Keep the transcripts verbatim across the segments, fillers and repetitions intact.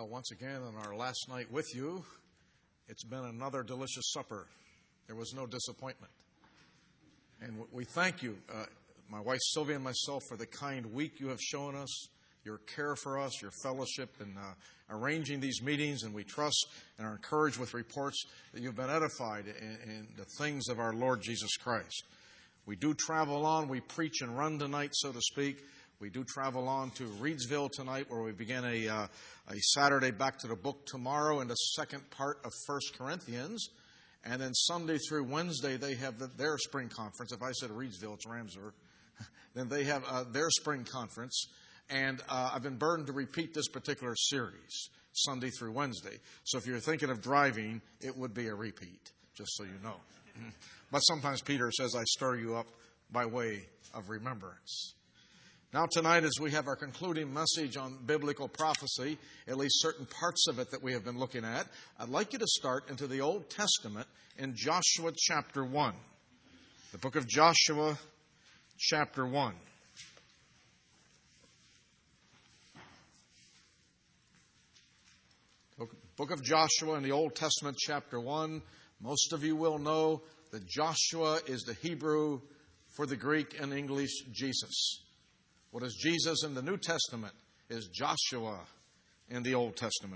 Well, once again, on our last night with you, it's been another delicious supper. There was no disappointment. And we thank you, uh, my wife Sylvia and myself, for the kind week you have shown us, your care for us, your fellowship in uh, arranging these meetings. And we trust and are encouraged with reports that you've been edified in, in the things of our Lord Jesus Christ. We do travel on. We preach and run tonight, so to speak. We do travel on to Reedsville tonight, where we begin a, uh, a Saturday back to the book tomorrow in the second part of First Corinthians. And then Sunday through Wednesday, they have the, their spring conference. If I said Reedsville, it's Ramseur. Then they have uh, their spring conference. And uh, I've been burdened to repeat this particular series, Sunday through Wednesday. So if you're thinking of driving, it would be a repeat, just so you know. But sometimes Peter says, I stir you up by way of remembrance. Now tonight, as we have our concluding message on biblical prophecy, at least certain parts of it that we have been looking at, I'd like you to start into the Old Testament in Joshua chapter one. The book of Joshua chapter one. Book of Joshua in the Old Testament chapter one. Most of you will know that Joshua is the Hebrew for the Greek and English Jesus. What is Jesus in the New Testament is Joshua in the Old Testament.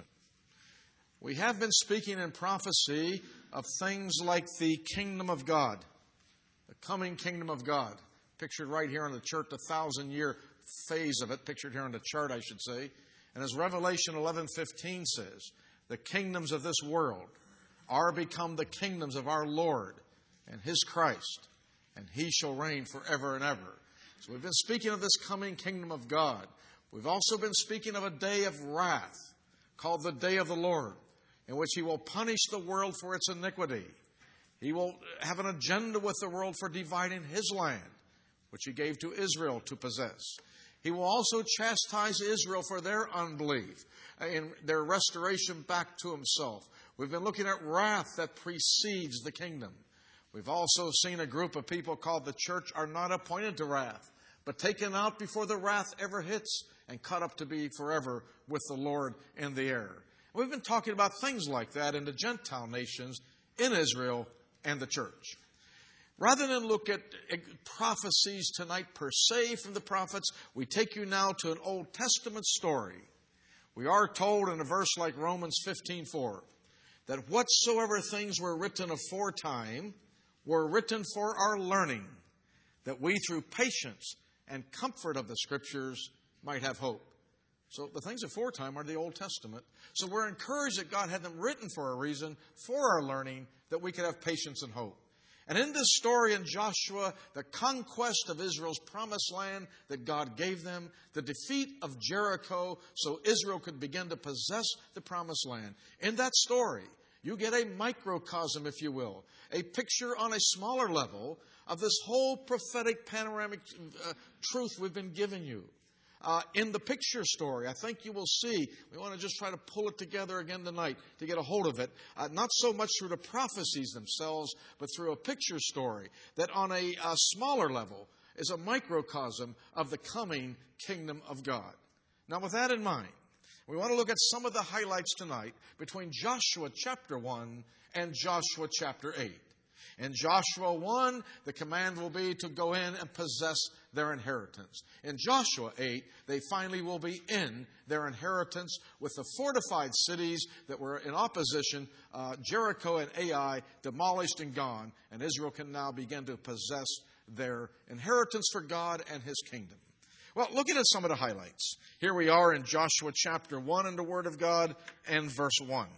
We have been speaking in prophecy of things like the kingdom of God, the coming kingdom of God, pictured right here on the chart, the thousand-year phase of it, pictured here on the chart, I should say. And as Revelation eleven fifteen says, the kingdoms of this world are become the kingdoms of our Lord and His Christ, and He shall reign forever and ever. So we've been speaking of this coming kingdom of God. We've also been speaking of a day of wrath called the day of the Lord, in which He will punish the world for its iniquity. He will have an agenda with the world for dividing His land, which He gave to Israel to possess. He will also chastise Israel for their unbelief and their restoration back to Himself. We've been looking at wrath that precedes the kingdom. We've also seen a group of people called the church are not appointed to wrath, but taken out before the wrath ever hits and cut up to be forever with the Lord in the air. We've been talking about things like that in the Gentile nations, in Israel, and the church. Rather than look at prophecies tonight per se from the prophets, we take you now to an Old Testament story. We are told in a verse like Romans fifteen four that whatsoever things were written aforetime were written for our learning, that we through patience and comfort of the Scriptures might have hope. So the things aforetime are the Old Testament. So we're encouraged that God had them written for a reason, for our learning, that we could have patience and hope. And in this story in Joshua, the conquest of Israel's promised land that God gave them, the defeat of Jericho so Israel could begin to possess the promised land. In that story, you get a microcosm, if you will, a picture on a smaller level of this whole prophetic panoramic uh, truth we've been giving you. Uh, in the picture story, I think you will see, we want to just try to pull it together again tonight to get a hold of it, uh, not so much through the prophecies themselves, but through a picture story that on a, a smaller level is a microcosm of the coming kingdom of God. Now, with that in mind, we want to look at some of the highlights tonight between Joshua chapter one and Joshua chapter eight. In Joshua one, the command will be to go in and possess their inheritance. In Joshua eight, they finally will be in their inheritance with the fortified cities that were in opposition, uh, Jericho and Ai, demolished and gone, and Israel can now begin to possess their inheritance for God and His kingdom. Well, looking at some of the highlights. Here we are in Joshua chapter one in the Word of God and verse one.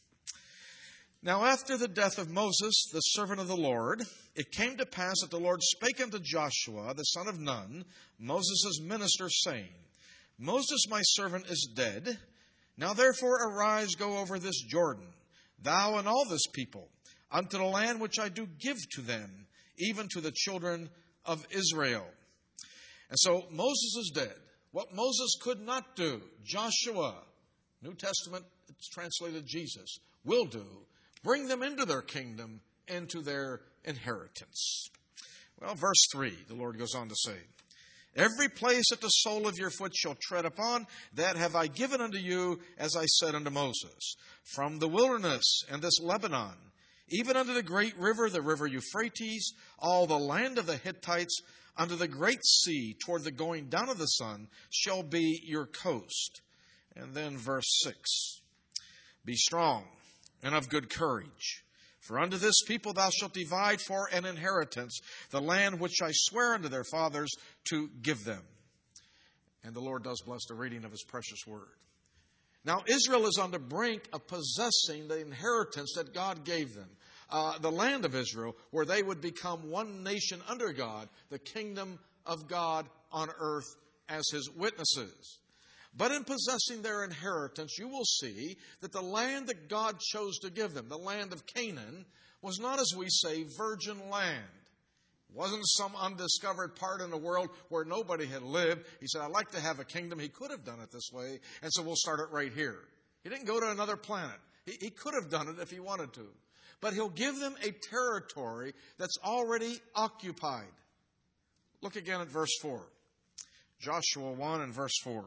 Now after the death of Moses, the servant of the Lord, it came to pass that the Lord spake unto Joshua, the son of Nun, Moses' minister, saying, Moses my servant is dead. Now therefore arise, go over this Jordan, thou and all this people, unto the land which I do give to them, even to the children of Israel. And so Moses is dead. What Moses could not do, Joshua, New Testament, it's translated Jesus, will do. Bring them into their kingdom, into their inheritance. Well, verse three, the Lord goes on to say, Every place that the sole of your foot shall tread upon, that have I given unto you, as I said unto Moses. From the wilderness and this Lebanon, even unto the great river, the river Euphrates, all the land of the Hittites, unto the great sea, toward the going down of the sun, shall be your coast. And then verse six. Be strong and of good courage. For unto this people thou shalt divide for an inheritance the land which I swear unto their fathers to give them. And the Lord does bless the reading of His precious word. Now Israel is on the brink of possessing the inheritance that God gave them. Uh, the land of Israel, where they would become one nation under God, the kingdom of God on earth as His witnesses. But in possessing their inheritance, you will see that the land that God chose to give them, the land of Canaan, was not, as we say, virgin land. It wasn't some undiscovered part in the world where nobody had lived. He said, I'd like to have a kingdom. He could have done it this way, and so we'll start it right here. He didn't go to another planet. He, he could have done it if He wanted to. But He'll give them a territory that's already occupied. Look again at verse four. Joshua one and verse four.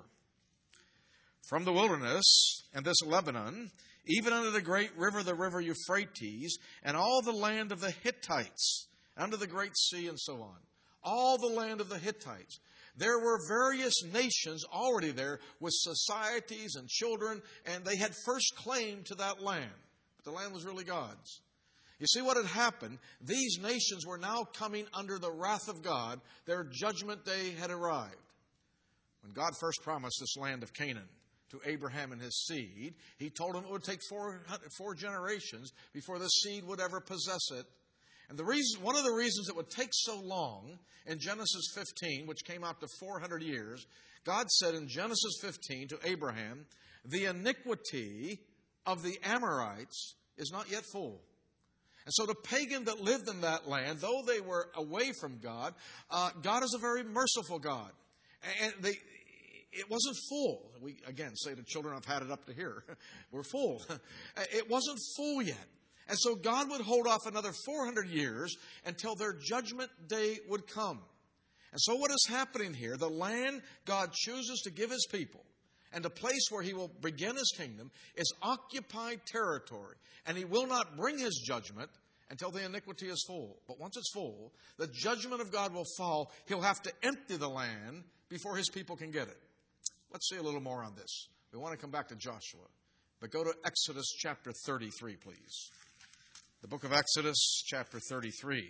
From the wilderness and this Lebanon, even unto the great river, the river Euphrates, and all the land of the Hittites, unto the great sea, and so on. All the land of the Hittites. There were various nations already there with societies and children, and they had first claim to that land. But the land was really God's. You see what had happened? These nations were now coming under the wrath of God. Their judgment day had arrived. When God first promised this land of Canaan to Abraham and his seed, He told him it would take four, four generations before the seed would ever possess it. And the reason, one of the reasons it would take so long, in Genesis fifteen, which came out to four hundred years, God said in Genesis fifteen to Abraham, the iniquity of the Amorites is not yet full. And so the pagan that lived in that land, though they were away from God, uh, God is a very merciful God. And they, it wasn't full. We, again, say to children, I've had it up to here. We're full. It wasn't full yet. And so God would hold off another four hundred years until their judgment day would come. And so what is happening here, the land God chooses to give His people and the place where He will begin His kingdom is occupied territory. And He will not bring His judgment until the iniquity is full. But once it's full, the judgment of God will fall. He'll have to empty the land before His people can get it. Let's see a little more on this. We want to come back to Joshua. But go to Exodus chapter thirty-three, please. The book of Exodus chapter thirty-three.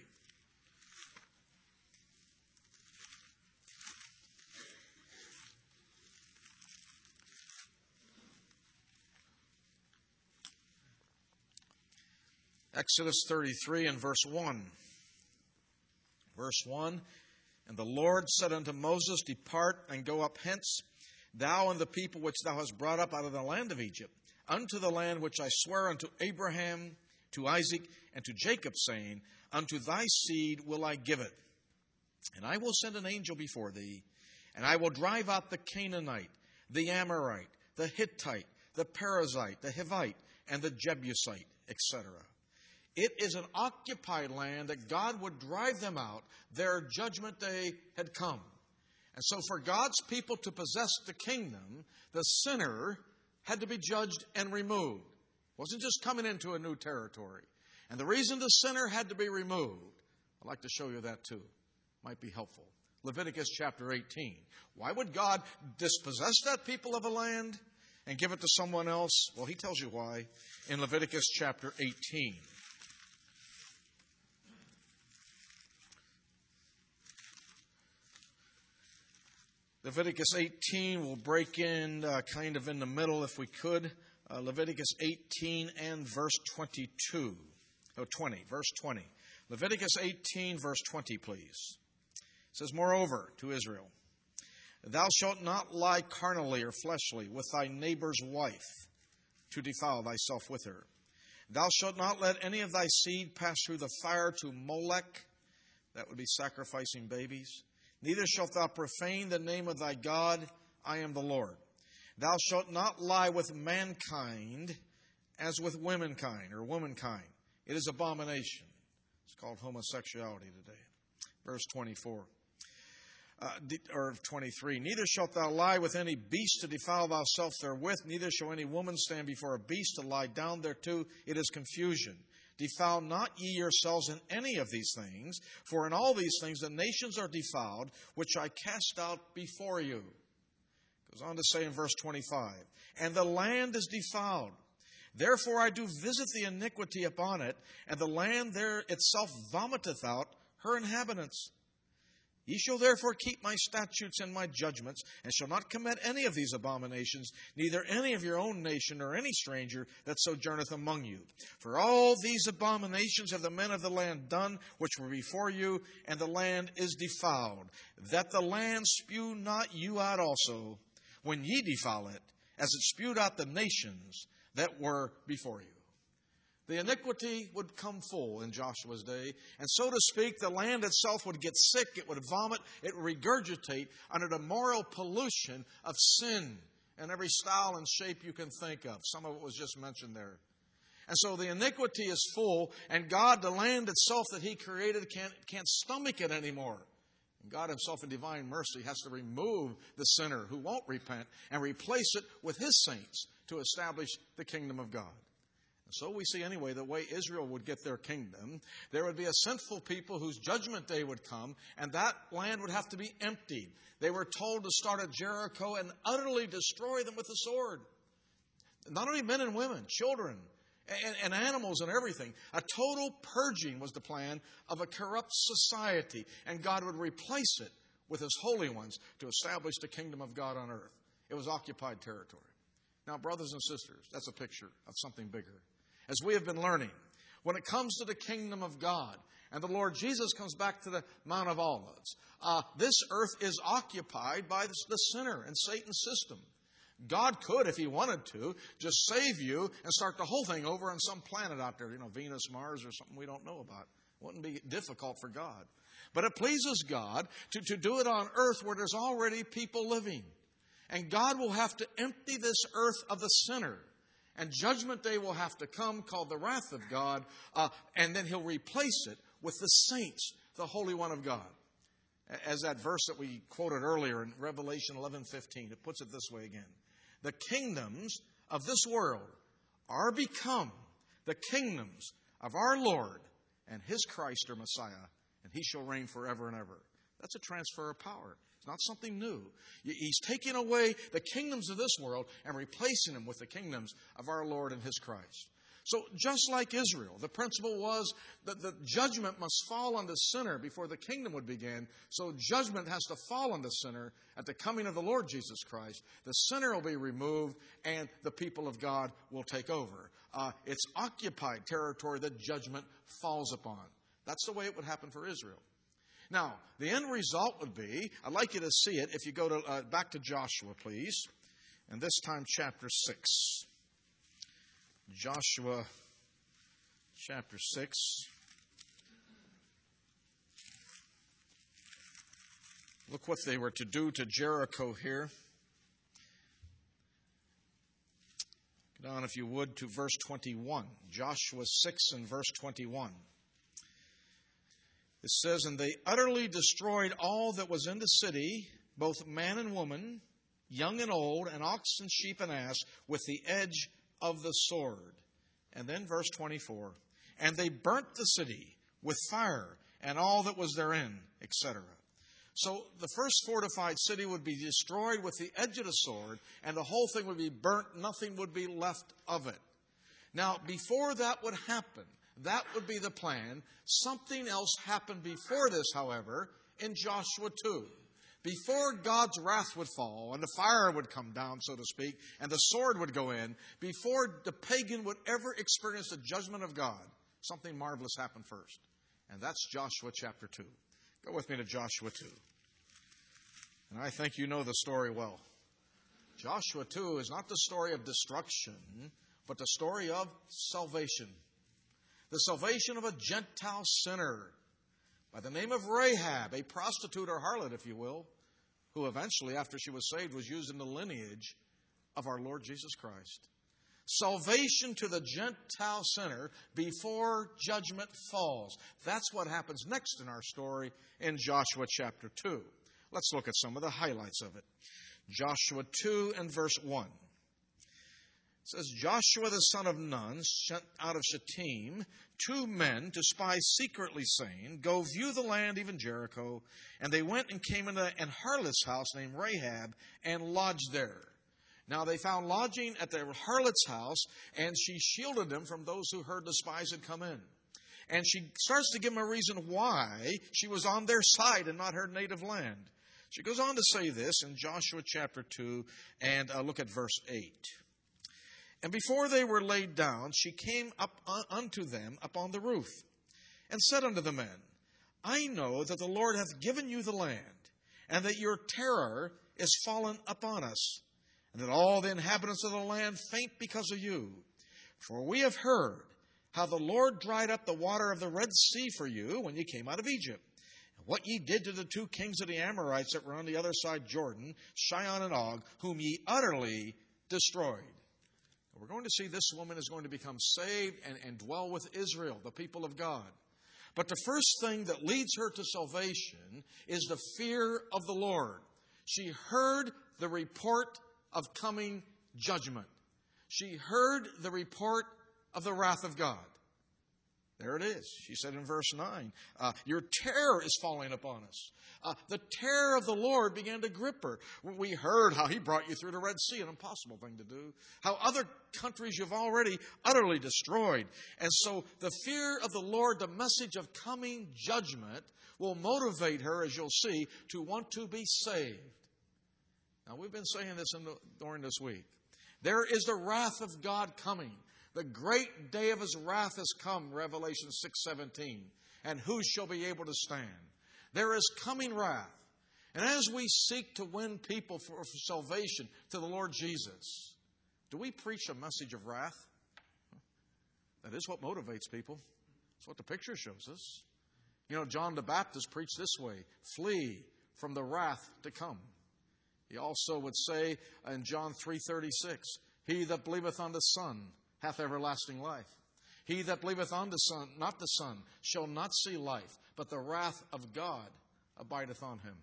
Exodus thirty-three and verse one. Verse one, and the Lord said unto Moses, depart and go up hence, thou and the people which thou hast brought up out of the land of Egypt, unto the land which I swear unto Abraham, to Isaac, and to Jacob, saying, unto thy seed will I give it. And I will send an angel before thee, and I will drive out the Canaanite, the Amorite, the Hittite, the Perizzite, the Hivite, and the Jebusite, et cetera. It is an occupied land that God would drive them out. Their judgment day had come. And so for God's people to possess the kingdom, the sinner had to be judged and removed. It wasn't just coming into a new territory. And the reason the sinner had to be removed, I'd like to show you that too. Might be helpful. Leviticus chapter eighteen. Why would God dispossess that people of a land and give it to someone else? Well, He tells you why in Leviticus chapter eighteen. Leviticus eighteen, we'll break in uh, kind of in the middle if we could. Uh, Leviticus eighteen and verse twenty-two. Oh, twenty, verse twenty. Leviticus eighteen, verse twenty, please. It says, moreover, to Israel, thou shalt not lie carnally or fleshly with thy neighbor's wife to defile thyself with her. Thou shalt not let any of thy seed pass through the fire to Molech. That would be sacrificing babies. Neither shalt thou profane the name of thy God. I am the Lord. Thou shalt not lie with mankind as with womankind or womankind. It is abomination. It's called homosexuality today. Verse twenty-four. Uh, or twenty-three, neither shalt thou lie with any beast to defile thyself therewith, neither shall any woman stand before a beast to lie down thereto. It is confusion. Defile not ye yourselves in any of these things, for in all these things the nations are defiled, which I cast out before you. Goes on to say in verse twenty-five, and the land is defiled. Therefore I do visit the iniquity upon it, and the land there itself vomiteth out her inhabitants. Ye shall therefore keep my statutes and my judgments, and shall not commit any of these abominations, neither any of your own nation, nor any stranger that sojourneth among you. For all these abominations have the men of the land done, which were before you, and the land is defiled, that the land spew not you out also, when ye defile it, as it spewed out the nations that were before you. The iniquity would come full in Joshua's day, and so to speak, the land itself would get sick, it would vomit, it would regurgitate under the moral pollution of sin in every style and shape you can think of. Some of it was just mentioned there. And so the iniquity is full, and God, the land itself that He created, can't, can't stomach it anymore. And God Himself in divine mercy has to remove the sinner who won't repent and replace it with His saints to establish the kingdom of God. So we see anyway the way Israel would get their kingdom. There would be a sinful people whose judgment day would come, and that land would have to be emptied. They were told to start at Jericho and utterly destroy them with the sword. Not only men and women, children, and, and animals and everything. A total purging was the plan of a corrupt society, and God would replace it with His holy ones to establish the kingdom of God on earth. It was occupied territory. Now, brothers and sisters, that's a picture of something bigger. As we have been learning, when it comes to the kingdom of God, and the Lord Jesus comes back to the Mount of Olives, uh, this earth is occupied by the, the sinner and Satan's system. God could, if He wanted to, just save you and start the whole thing over on some planet out there, you know, Venus, Mars, or something we don't know about. It wouldn't be difficult for God. But it pleases God to, to do it on earth where there's already people living. And God will have to empty this earth of the sinner. And judgment day will have to come, called the wrath of God, uh, and then He'll replace it with the saints, the Holy One of God. As that verse that we quoted earlier in Revelation eleven fifteen, it puts it this way again. The kingdoms of this world are become the kingdoms of our Lord and His Christ or Messiah, and He shall reign forever and ever. That's a transfer of power. It's not something new. He's taking away the kingdoms of this world and replacing them with the kingdoms of our Lord and His Christ. So just like Israel, the principle was that the judgment must fall on the sinner before the kingdom would begin. So judgment has to fall on the sinner at the coming of the Lord Jesus Christ. The sinner will be removed and the people of God will take over. Uh, it's occupied territory that judgment falls upon. That's the way it would happen for Israel. Now, the end result would be, I'd like you to see it, if you go to uh, back to Joshua, please, and this time chapter six. Joshua chapter six. Look what they were to do to Jericho here. Get on, if you would, to verse twenty-one. Joshua six and verse twenty-one. It says, and they utterly destroyed all that was in the city, both man and woman, young and old, and ox and sheep and ass, with the edge of the sword. And then verse twenty-four, and they burnt the city with fire and all that was therein, et cetera. So the first fortified city would be destroyed with the edge of the sword, and the whole thing would be burnt. Nothing would be left of it. Now, before that would happen, that would be the plan. Something else happened before this, however, in Joshua two. Before God's wrath would fall and the fire would come down, so to speak, and the sword would go in, before the pagan would ever experience the judgment of God, something marvelous happened first. And that's Joshua chapter two. Go with me to Joshua two. And I think you know the story well. Joshua two is not the story of destruction, but the story of salvation. The salvation of a Gentile sinner by the name of Rahab, a prostitute or harlot, if you will, who eventually, after she was saved, was used in the lineage of our Lord Jesus Christ. Salvation to the Gentile sinner before judgment falls. That's what happens next in our story in Joshua chapter two. Let's look at some of the highlights of it. Joshua two and verse one. It says, Joshua the son of Nun sent out of Shittim two men to spy secretly, saying, Go view the land, even Jericho. And they went and came into an harlot's house named Rahab and lodged there. Now they found lodging at the harlot's house, and she shielded them from those who heard the spies had come in. And she starts to give them a reason why she was on their side and not her native land. She goes on to say this in Joshua chapter two, and uh, look at verse eight. And before they were laid down, she came up unto them upon the roof, and said unto the men, I know that the Lord hath given you the land, and that your terror is fallen upon us, and that all the inhabitants of the land faint because of you. For we have heard how the Lord dried up the water of the Red Sea for you when ye came out of Egypt, and what ye did to the two kings of the Amorites that were on the other side Jordan, Sihon and Og, whom ye utterly destroyed. We're going to see this woman is going to become saved and, and dwell with Israel, the people of God. But the first thing that leads her to salvation is the fear of the Lord. She heard the report of coming judgment. She heard the report of the wrath of God. There it is. She said in verse nine, uh, your terror is falling upon us. Uh, the terror of the Lord began to grip her. We heard how He brought you through the Red Sea, an impossible thing to do. How other countries you've already utterly destroyed. And so the fear of the Lord, the message of coming judgment, will motivate her, as you'll see, to want to be saved. Now, we've been saying this in the, during this week. There is the wrath of God coming. The great day of His wrath has come, Revelation six seventeen. And who shall be able to stand? There is coming wrath. And as we seek to win people for, for salvation to the Lord Jesus, do we preach a message of wrath? That is what motivates people. That's what the picture shows us. You know, John the Baptist preached this way, flee from the wrath to come. He also would say in John three thirty-six, he that believeth on the Son hath everlasting life. He that believeth on the Son, not the Son, shall not see life, but the wrath of God abideth on him.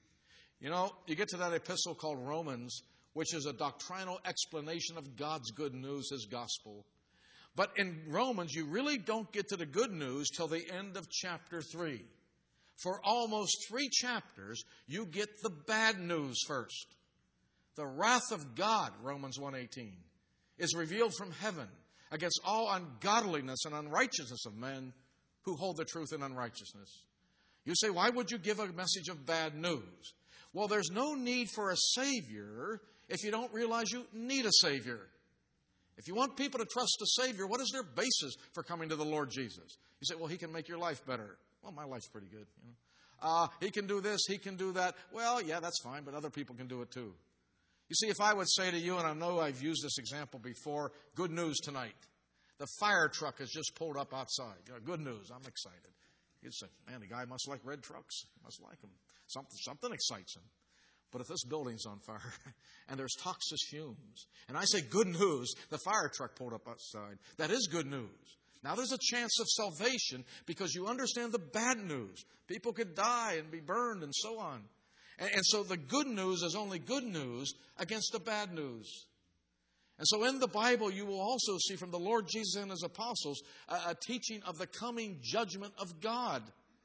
You know, you get to that epistle called Romans, which is a doctrinal explanation of God's good news, His gospel. But in Romans, you really don't get to the good news till the end of chapter three. For almost three chapters, you get the bad news first. The wrath of God, Romans one eighteen, is revealed from heaven against all ungodliness and unrighteousness of men who hold the truth in unrighteousness. You say, why would you give a message of bad news? Well, there's no need for a Savior if you don't realize you need a Savior. If you want people to trust a Savior, what is their basis for coming to the Lord Jesus? You say, well, He can make your life better. Well, my life's pretty good. You know, uh, He can do this, He can do that. Well, yeah, that's fine, but other people can do it too. You see, if I would say to you, and I know I've used this example before, good news tonight. The fire truck has just pulled up outside. You know, good news, I'm excited. You'd say, man, the guy must like red trucks. He must like them. Something, something excites him. But if this building's on fire and there's toxic fumes, and I say good news, the fire truck pulled up outside, that is good news. Now there's a chance of salvation because you understand the bad news. People could die and be burned and so on. And, and so the good news is only good news against the bad news. And so in the Bible, you will also see from the Lord Jesus and His apostles a, a teaching of the coming judgment of God.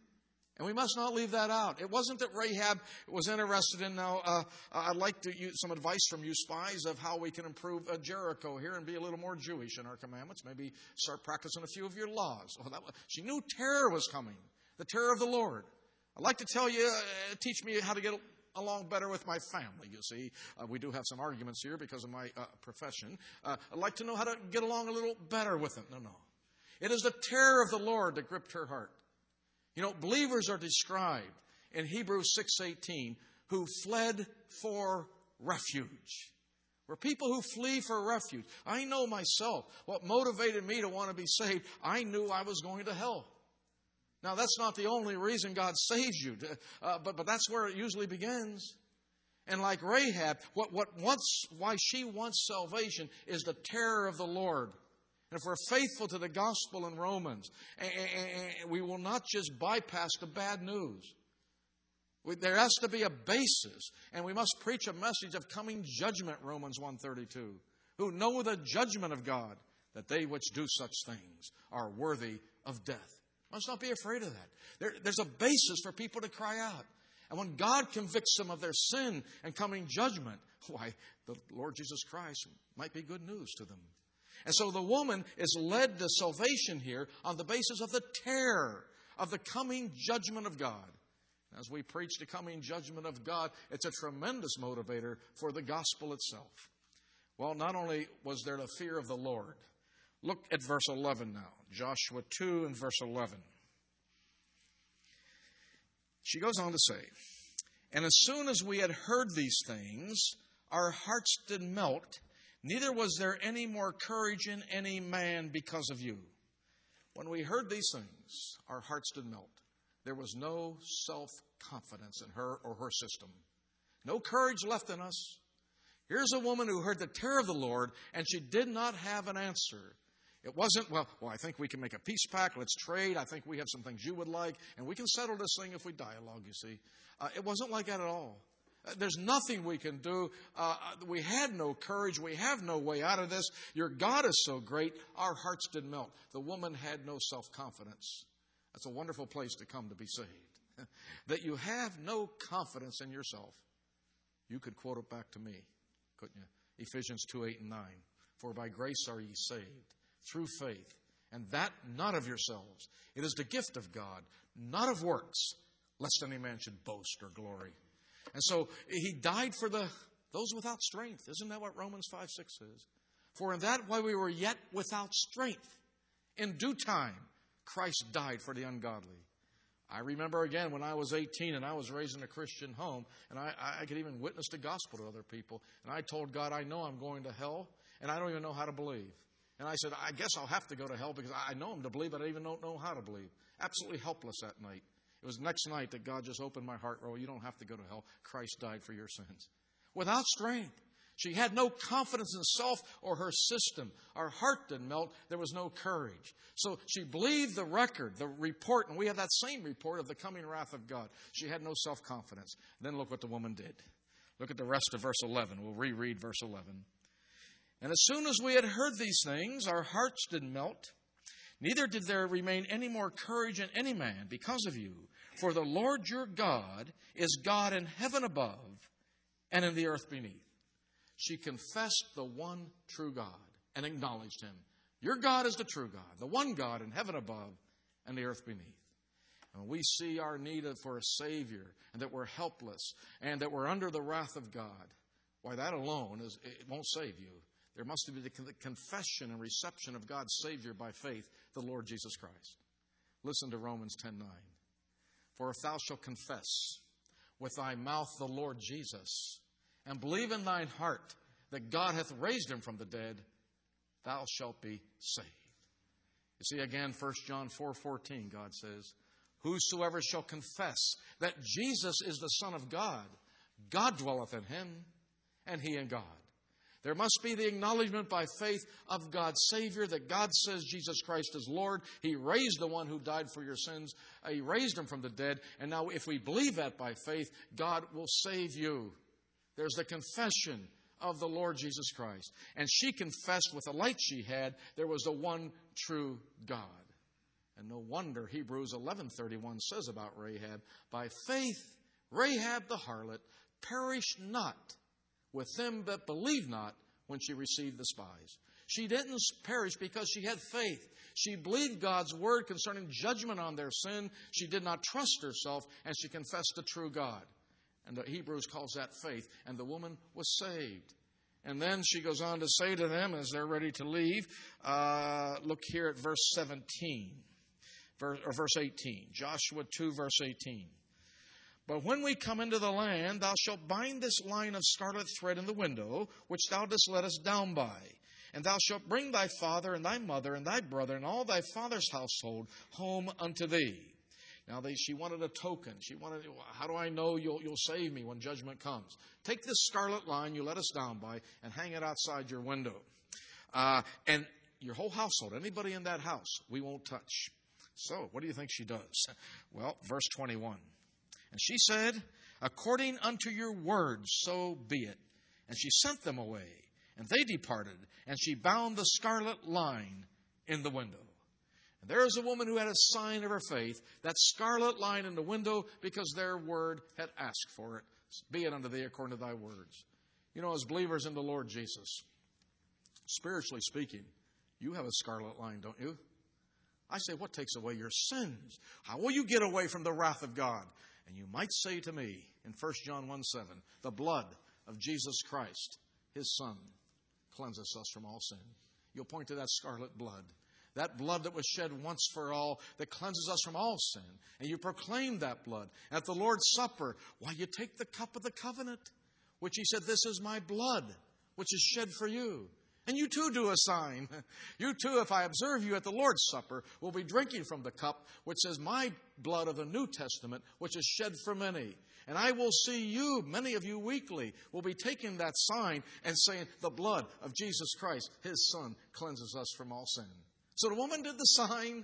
And we must not leave that out. It wasn't that Rahab was interested in, now, uh, I'd like to use some advice from you spies of how we can improve uh, Jericho here and be a little more Jewish in our commandments. Maybe start practicing a few of your laws. Well, that was, she knew terror was coming, the terror of the Lord. I'd like to tell you, uh, teach me how to get along better with my family, you see. Uh, we do have some arguments here because of my uh, profession. Uh, I'd like to know how to get along a little better with them. No, no. It is the terror of the Lord that gripped her heart. You know, believers are described in Hebrews six eighteen who fled for refuge. We're people who flee for refuge. I know myself what motivated me to want to be saved. I knew I was going to hell. Now, that's not the only reason God saves you, uh, but, but that's where it usually begins. And like Rahab, what, what wants, why she wants salvation is the terror of the Lord. And if we're faithful to the gospel in Romans, and, and, and we will not just bypass the bad news. We, there has to be a basis, and we must preach a message of coming judgment, Romans one thirty-two, who know the judgment of God, that they which do such things are worthy of death. Must not be afraid of that. There, there's a basis for people to cry out. And when God convicts them of their sin and coming judgment, why, the Lord Jesus Christ might be good news to them. And so the woman is led to salvation here on the basis of the terror of the coming judgment of God. As we preach the coming judgment of God, it's a tremendous motivator for the gospel itself. Well, not only was there the fear of the Lord. Look at verse eleven now. Joshua two and verse eleven. She goes on to say, "And as soon as we had heard these things, our hearts did melt, neither was there any more courage in any man because of you." When we heard these things, our hearts did melt. There was no self-confidence in her or her system. No courage left in us. Here's a woman who heard the terror of the Lord, and she did not have an answer. It wasn't, well, well, I think we can make a peace pact. Let's trade. I think we have some things you would like, and we can settle this thing if we dialogue, you see. Uh, it wasn't like that at all. Uh, there's nothing we can do. Uh, we had no courage. We have no way out of this. Your God is so great. Our hearts did melt. The woman had no self-confidence. That's a wonderful place to come to be saved. That you have no confidence in yourself. You could quote it back to me, couldn't you? Ephesians two, eight, and nine. "For by grace are ye saved, through faith, and that not of yourselves. It is the gift of God, not of works, lest any man should boast or glory." And so he died for the those without strength. Isn't that what Romans five, six says? "For in that while we were yet without strength, in due time, Christ died for the ungodly." I remember again when I was eighteen and I was raised in a Christian home, and I, I could even witness the gospel to other people. And I told God, I know I'm going to hell, and I don't even know how to believe. And I said, I guess I'll have to go to hell because I know I'm to believe, but I even don't know how to believe. Absolutely helpless that night. It was the next night that God just opened my heart. Oh, you don't have to go to hell. Christ died for your sins. Without strength. She had no confidence in self or her system. Our heart didn't melt. There was no courage. So she believed the record, the report, and we have that same report of the coming wrath of God. She had no self-confidence. Then look what the woman did. Look at the rest of verse eleven. We'll reread verse eleven. "And as soon as we had heard these things, our hearts did melt. Neither did there remain any more courage in any man because of you. For the Lord your God is God in heaven above and in the earth beneath." She confessed the one true God and acknowledged him. Your God is the true God, the one God in heaven above and the earth beneath. And we see our need for a Savior and that we're helpless and that we're under the wrath of God. Why, that alone is, it won't save you. There must be the confession and reception of God's Savior by faith, the Lord Jesus Christ. Listen to Romans ten nine. "For if thou shalt confess with thy mouth the Lord Jesus, and believe in thine heart that God hath raised him from the dead, thou shalt be saved." You see, again, First John four fourteen, God says, "Whosoever shall confess that Jesus is the Son of God, God dwelleth in him, and he in God." There must be the acknowledgement by faith of God's Savior that God says Jesus Christ is Lord. He raised the one who died for your sins. He raised him from the dead. And now if we believe that by faith, God will save you. There's the confession of the Lord Jesus Christ. And she confessed with the light she had, there was the one true God. And no wonder Hebrews eleven thirty-one says about Rahab, "By faith Rahab the harlot perished not with them that believe not when she received the spies." She didn't perish because she had faith. She believed God's word concerning judgment on their sin. She did not trust herself, and she confessed the true God. And the Hebrews calls that faith. And the woman was saved. And then she goes on to say to them as they're ready to leave, uh, look here at verse seventeen, verse, or verse eighteen. Joshua two, verse eighteen. "But when we come into the land, thou shalt bind this line of scarlet thread in the window, which thou dost let us down by. And thou shalt bring thy father and thy mother and thy brother and all thy father's household home unto thee." Now, they, she wanted a token. She wanted, how do I know you'll, you'll save me when judgment comes? Take this scarlet line you let us down by and hang it outside your window. Uh, and your whole household, anybody in that house, we won't touch. So, what do you think she does? Well, verse twenty-one. And she said, according unto your word, so be it. And she sent them away, and they departed, and she bound the scarlet line in the window. And there is a woman who had a sign of her faith, that scarlet line in the window, because their word had asked for it. Be it unto thee according to thy words. You know, as believers in the Lord Jesus, spiritually speaking, you have a scarlet line, don't you? I say, what takes away your sins? How will you get away from the wrath of God? And you might say to me in First John one seven, the blood of Jesus Christ, His Son, cleanses us from all sin. You'll point to that scarlet blood. That blood that was shed once for all, that cleanses us from all sin. And you proclaim that blood. At the Lord's Supper, why, you take the cup of the covenant, which He said, this is my blood, which is shed for you. And you too do a sign. You too, if I observe you at the Lord's Supper, will be drinking from the cup, which says, my blood of the New Testament, which is shed for many. And I will see you, many of you weekly, will be taking that sign and saying, the blood of Jesus Christ, His Son, cleanses us from all sin. So the woman did the sign,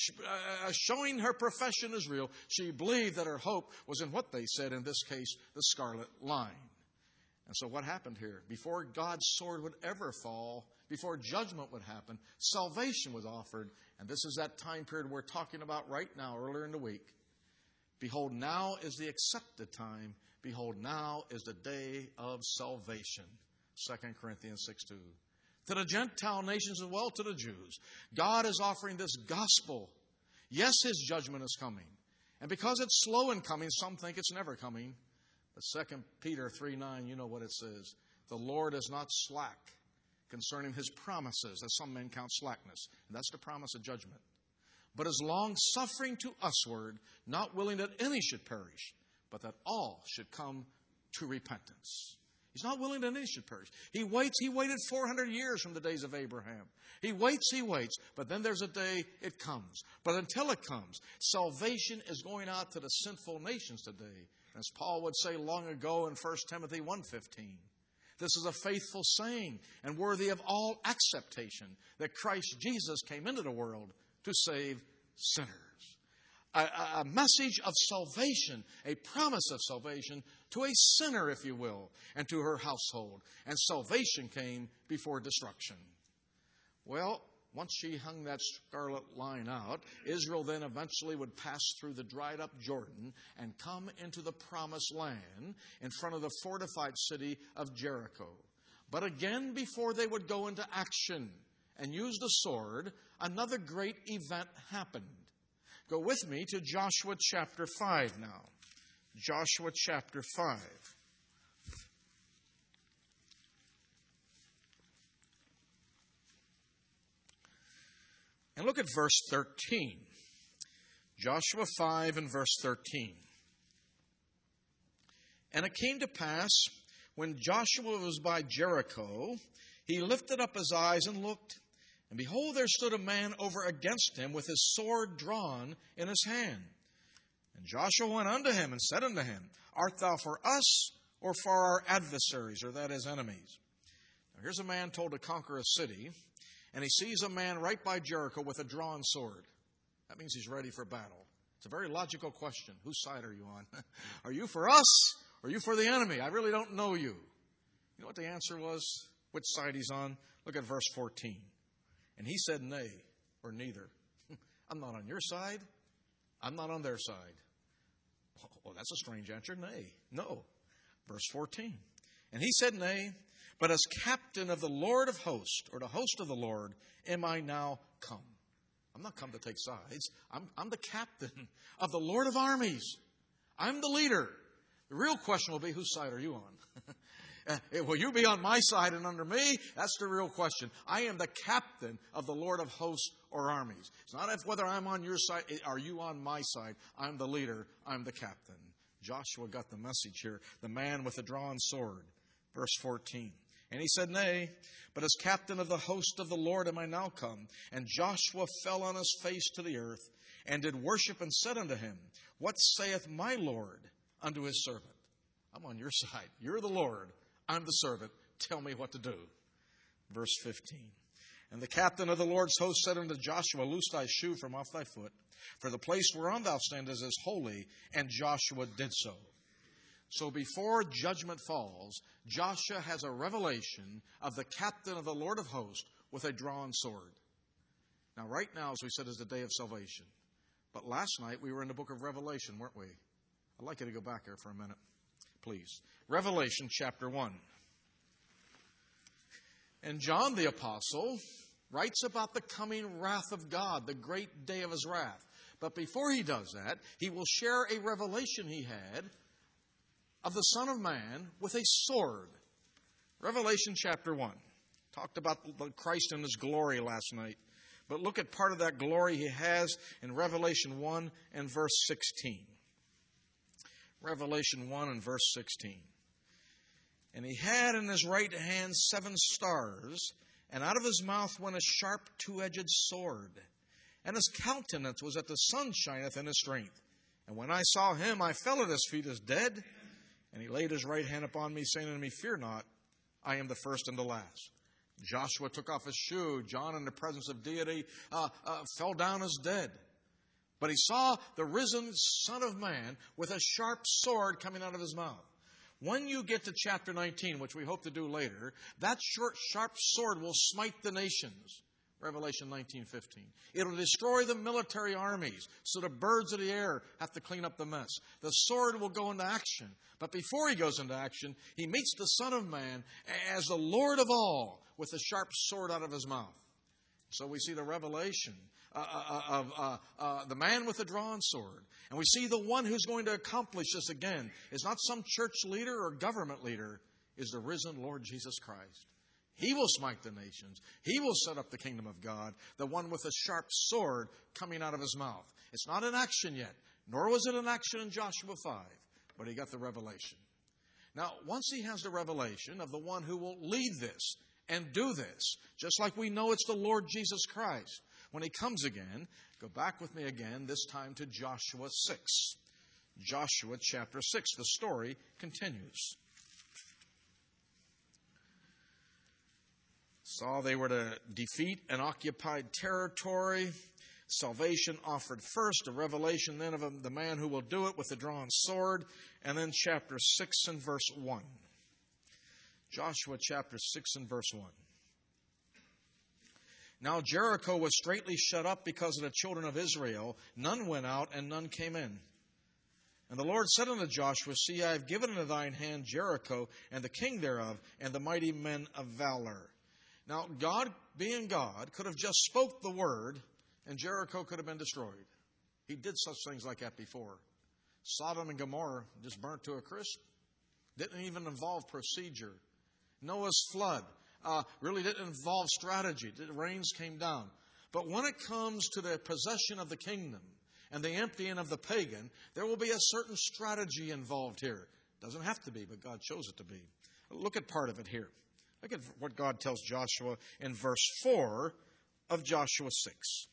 showing her profession is real. She believed that her hope was in what they said, in this case, the scarlet line. And so what happened here? Before God's sword would ever fall, before judgment would happen, salvation was offered. And this is that time period we're talking about right now, earlier in the week. Behold, now is the accepted time. Behold, now is the day of salvation. Second Corinthians six two. To the Gentile nations as well to the Jews, God is offering this gospel. Yes, His judgment is coming. And because it's slow in coming, some think it's never coming. But Second Peter three nine, you know what it says. The Lord is not slack concerning His promises, as some men count slackness. And that's the promise of judgment. But is long-suffering to usward, not willing that any should perish, but that all should come to repentance. He's not willing that any should perish. He waits. He waited four hundred years from the days of Abraham. He waits, he waits. But then there's a day it comes. But until it comes, salvation is going out to the sinful nations today. As Paul would say long ago in First Timothy one fifteen, this is a faithful saying and worthy of all acceptation, that Christ Jesus came into the world to save sinners. A, a message of salvation, a promise of salvation to a sinner, if you will, and to her household. And salvation came before destruction. Well, once she hung that scarlet line out, Israel then eventually would pass through the dried up Jordan and come into the promised land in front of the fortified city of Jericho. But again, before they would go into action and use the sword, another great event happened. Go with me to Joshua chapter five now. Joshua chapter five. And look at verse thirteen. Joshua five and verse thirteen. And it came to pass, when Joshua was by Jericho, he lifted up his eyes and looked, and behold, there stood a man over against him with his sword drawn in his hand. And Joshua went unto him and said unto him, art thou for us or for our adversaries, or that is enemies? Now here's a man told to conquer a city, and he sees a man right by Jericho with a drawn sword. That means he's ready for battle. It's a very logical question. Whose side are you on? Are you for us or are you for the enemy? I really don't know you. You know what the answer was? Which side he's on? Look at verse fourteen. And he said, nay, or neither. I'm not on your side. I'm not on their side. Well, that's a strange answer. Nay, no. Verse fourteen. And he said, nay, but as captain of the Lord of hosts, or the host of the Lord, am I now come. I'm not come to take sides. I'm, I'm the captain of the Lord of armies. I'm the leader. The real question will be, whose side are you on? Will you be on my side and under me? That's the real question. I am the captain of the Lord of hosts or armies. It's not if whether I'm on your side. Are you on my side? I'm the leader. I'm the captain. Joshua got the message here. The man with the drawn sword. Verse fourteen. And he said, nay, but as captain of the host of the Lord am I now come. And Joshua fell on his face to the earth and did worship and said unto him, what saith my Lord unto his servant? I'm on your side. You're the Lord. I'm the servant. Tell me what to do. Verse fifteen. And the captain of the Lord's host said unto Joshua, Loose thy shoe from off thy foot, for the place whereon thou standest is holy. And Joshua did so. So before judgment falls, Joshua has a revelation of the captain of the Lord of hosts with a drawn sword. Now, right now, as we said, is the day of salvation. But last night, we were in the book of Revelation, weren't we? I'd like you to go back there for a minute, please. Revelation chapter one. And John the Apostle writes about the coming wrath of God, the great day of his wrath. But before he does that, he will share a revelation he had of the Son of Man with a sword. Revelation chapter one. Talked about Christ in his glory last night. But look at part of that glory he has in Revelation one and verse sixteen. Revelation one and verse sixteen. And he had in his right hand seven stars, and out of his mouth went a sharp two-edged sword. And his countenance was as the sun shineth in his strength. And when I saw him, I fell at his feet as dead. And he laid his right hand upon me, saying unto me, Fear not, I am the first and the last. Joshua took off his shoe. John, in the presence of deity, uh, uh, fell down as dead. But he saw the risen Son of Man with a sharp sword coming out of his mouth. When you get to chapter nineteen, which we hope to do later, that short, sharp sword will smite the nations. Revelation nineteen fifteen. It'll destroy the military armies, so the birds of the air have to clean up the mess. The sword will go into action. But before he goes into action, he meets the Son of Man as the Lord of all with a sharp sword out of his mouth. So we see the revelation uh, of uh, uh, the man with the drawn sword. And we see the one who's going to accomplish this again is not some church leader or government leader, is the risen Lord Jesus Christ. He will smite the nations. He will set up the kingdom of God, the one with a sharp sword coming out of his mouth. It's not in action yet, nor was it in action in Joshua five, but he got the revelation. Now, once he has the revelation of the one who will lead this and do this, just like we know it's the Lord Jesus Christ, when he comes again, go back with me again, this time to Joshua six. Joshua chapter six, the story continues. Saw they were to defeat an occupied territory. Salvation offered first, a revelation then of the man who will do it with the drawn sword, and then chapter six and verse one. Joshua chapter six and verse one. Now Jericho was straitly shut up because of the children of Israel. None went out and none came in. And the Lord said unto Joshua, See, I have given into thine hand Jericho and the king thereof and the mighty men of valor. Now God, being God, could have just spoke the word and Jericho could have been destroyed. He did such things like that before. Sodom and Gomorrah just burnt to a crisp. Didn't even involve procedure. Noah's flood uh, really didn't involve strategy. The rains came down. But when it comes to the possession of the kingdom and the emptying of the pagan, there will be a certain strategy involved here. Doesn't have to be, but God chose it to be. Look at part of it here. Look at what God tells Joshua in verse four of Joshua six.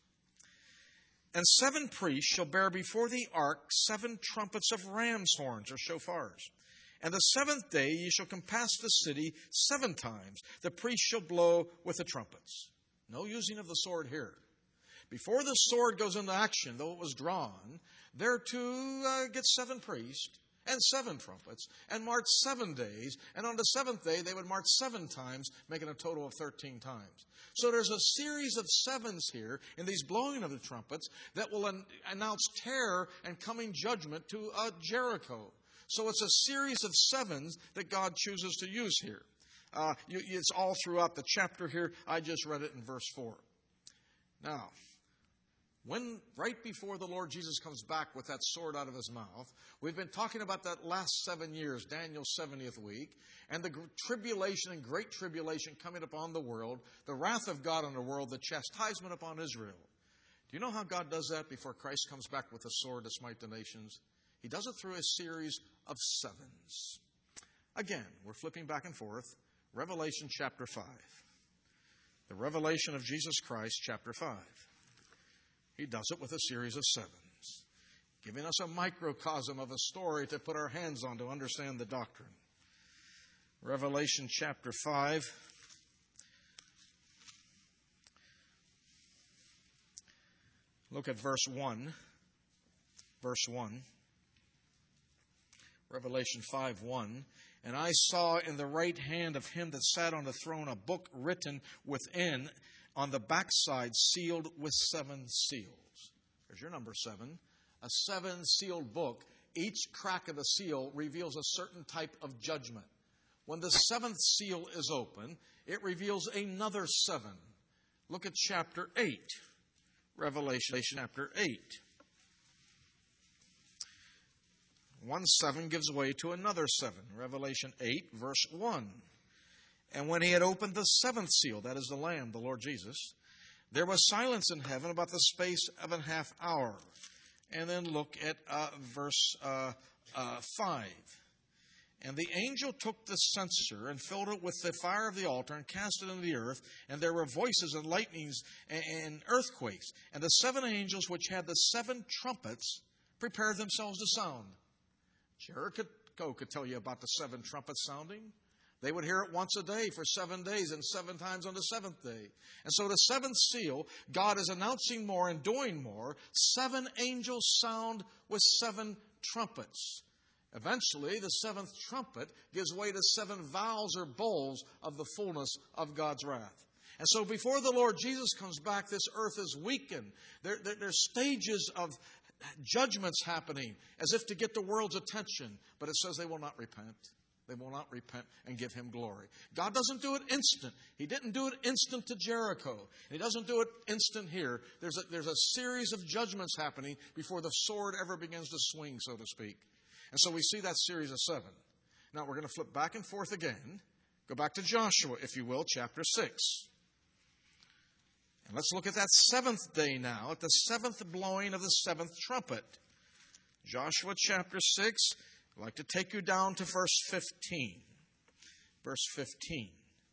And seven priests shall bear before the ark seven trumpets of ram's horns or shofars. And the seventh day ye shall compass the city seven times. The priest shall blow with the trumpets. No using of the sword here. Before the sword goes into action, though it was drawn, they're to uh, get seven priests and seven trumpets and march seven days. And on the seventh day, they would march seven times, making a total of thirteen times. So there's a series of sevens here in these blowing of the trumpets that will an- announce terror and coming judgment to uh, Jericho. So it's a series of sevens that God chooses to use here. Uh, you, it's all throughout the chapter here. I just read it in verse four. Now, when right before the Lord Jesus comes back with that sword out of his mouth, we've been talking about that last seven years, Daniel's seventieth week, and the tribulation and great tribulation coming upon the world, the wrath of God on the world, the chastisement upon Israel. Do you know how God does that before Christ comes back with a sword to smite the nations? He does it through a series of sevens. Again, we're flipping back and forth. Revelation chapter five. The revelation of Jesus Christ, chapter five. He does it with a series of sevens, giving us a microcosm of a story to put our hands on to understand the doctrine. Revelation chapter five Look at verse one. Verse one. Revelation five one. And I saw in the right hand of him that sat on the throne a book written within, on the backside, sealed with seven seals. There's your number seven. A seven-sealed book. Each crack of the seal reveals a certain type of judgment. When the seventh seal is open, it reveals another seven. Look at chapter eight. Revelation chapter eight. One seven gives way to another seven. Revelation eight, verse one. And when he had opened the seventh seal, that is the Lamb, the Lord Jesus, there was silence in heaven about the space of a half hour. And then look at uh, verse uh, uh, five. And the angel took the censer and filled it with the fire of the altar and cast it into the earth. And there were voices and lightnings and, and earthquakes. And the seven angels which had the seven trumpets prepared themselves to sound. Jericho could tell you about the seven trumpets sounding. They would hear it once a day for seven days and seven times on the seventh day. And so the seventh seal, God is announcing more and doing more. Seven angels sound with seven trumpets. Eventually, the seventh trumpet gives way to seven vials or bowls of the fullness of God's wrath. And so before the Lord Jesus comes back, this earth is weakened. There, there, there's stages of judgments happening as if to get the world's attention. But it says they will not repent. They will not repent and give him glory. God doesn't do it instant. He didn't do it instant to Jericho. He doesn't do it instant here. There's a, there's a series of judgments happening before the sword ever begins to swing, so to speak. And so we see that series of seven. Now we're going to flip back and forth again. Go back to Joshua, if you will, chapter six. And let's look at that seventh day now, at the seventh blowing of the seventh trumpet. Joshua chapter six. I'd like to take you down to verse fifteen. Verse fifteen.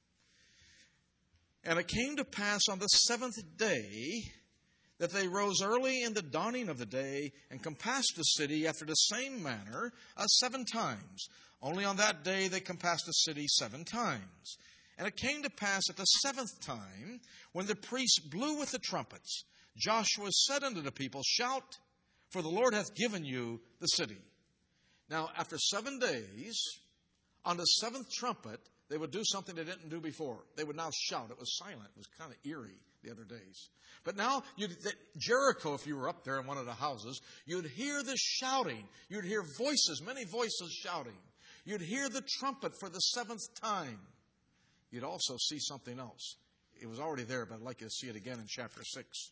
And it came to pass on the seventh day that they rose early in the dawning of the day and compassed the city after the same manner uh, seven times. Only on that day they compassed the city seven times. And it came to pass at the seventh time, when the priests blew with the trumpets, Joshua said unto the people, Shout, for the Lord hath given you the city. Now, after seven days, on the seventh trumpet, they would do something they didn't do before. They would now shout. It was silent. It was kind of eerie the other days. But now, you'd, Jericho, if you were up there in one of the houses, you'd hear the shouting. You'd hear voices, many voices shouting. You'd hear the trumpet for the seventh time. You'd also see something else. It was already there, but I'd like you to see it again in chapter six.